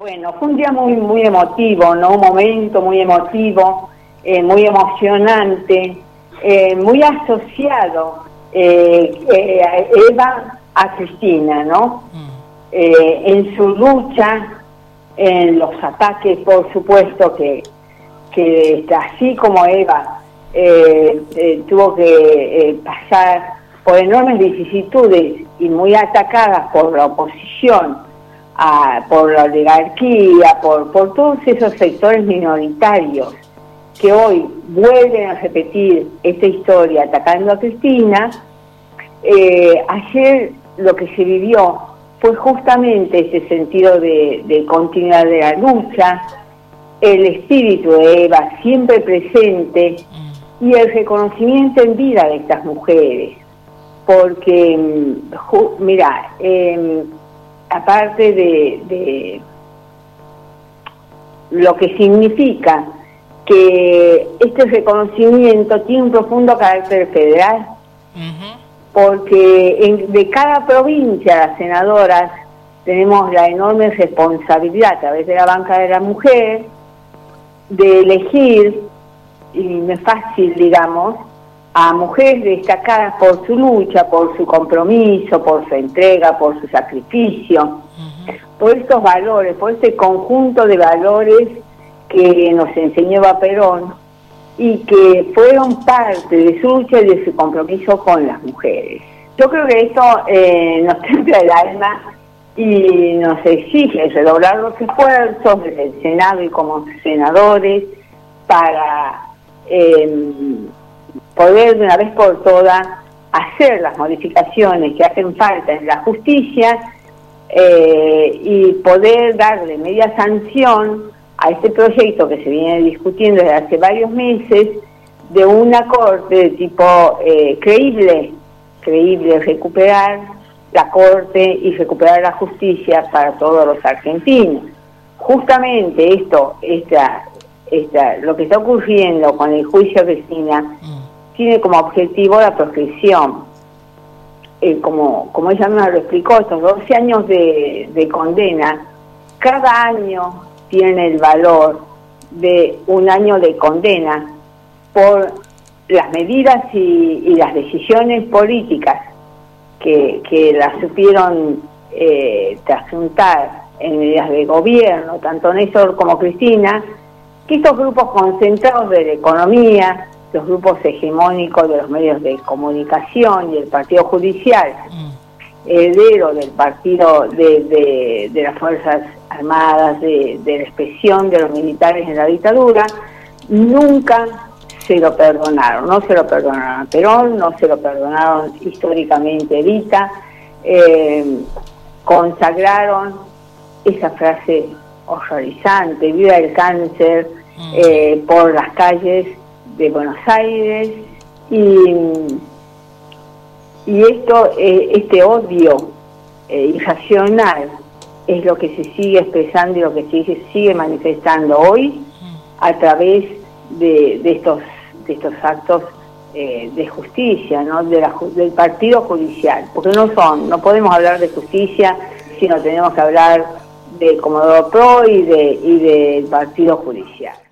Bueno, fue un día muy emotivo, ¿no? Un momento muy emotivo, muy emocionante, muy asociado Eva a Cristina, ¿no? En su lucha, en los ataques, por supuesto, que así como Eva tuvo que pasar por enormes vicisitudes y muy atacadas por la oposición, por la oligarquía, por todos esos sectores minoritarios que hoy vuelven a repetir esta historia atacando a Cristina. Ayer lo que se vivió fue justamente ese sentido de continuidad de la lucha, el espíritu de Eva siempre presente y el reconocimiento en vida de estas mujeres, porque mira, aparte de lo que significa que este reconocimiento tiene un profundo carácter federal, porque de cada provincia las senadoras tenemos la enorme responsabilidad a través de la banca de la mujer de elegir, y no es fácil, digamos, a mujeres destacadas por su lucha, por su compromiso, por su entrega, por su sacrificio, por estos valores, por este conjunto de valores que nos enseñó Eva Perón y que fueron parte de su lucha y de su compromiso con las mujeres. Yo creo que esto nos templa el alma y nos exige redoblar los esfuerzos desde el Senado y como senadores para poder de una vez por todas hacer las modificaciones que hacen falta en la justicia y poder darle media sanción a este proyecto que se viene discutiendo desde hace varios meses de una corte de tipo creíble, recuperar la corte y recuperar la justicia para todos los argentinos. Justamente lo que está ocurriendo con el juicio de Cristina tiene como objetivo la proscripción. Como ella me lo explicó, estos 12 años de condena, cada año tiene el valor de un año de condena por las medidas y las decisiones políticas que las supieron trasuntar en medidas de gobierno, tanto Néstor como Cristina, que estos grupos concentrados de la economía, los grupos hegemónicos de los medios de comunicación y el partido judicial, heredero del partido de las Fuerzas Armadas, de la expresión de los militares en la dictadura, nunca se lo perdonaron. No se lo perdonaron a Perón, no se lo perdonaron históricamente a Evita, consagraron esa frase horrorizante, viva el cáncer, por las calles de Buenos Aires, y este odio irracional es lo que se sigue expresando y lo que se sigue manifestando hoy a través de estos actos de justicia, ¿no? Del partido judicial, porque no podemos hablar de justicia si no tenemos que hablar de Comodoro Pro y del partido judicial.